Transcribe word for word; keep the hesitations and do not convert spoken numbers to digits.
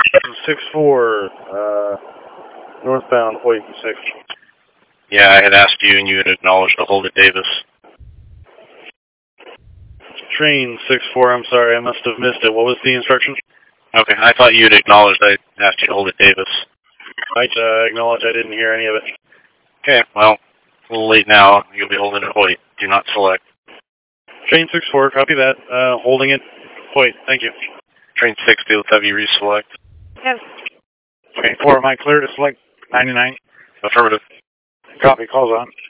six four, uh, northbound Hoyt six. Yeah, I had asked you and you had acknowledged to hold at Davis. Train six four, I'm sorry, I must have missed it. What was the instruction? Okay, I thought you had acknowledged I asked you to hold at Davis. I uh, acknowledge I didn't hear any of it. Okay, well, a little late now. You'll be holding at Hoyt. Do not select. Train six four, copy that. Uh, holding it. Hoyt, thank you. Train sixty, let's have you reselect. Yes. Train four, am I clear to select ninety-nine? Affirmative. Copy, calls on.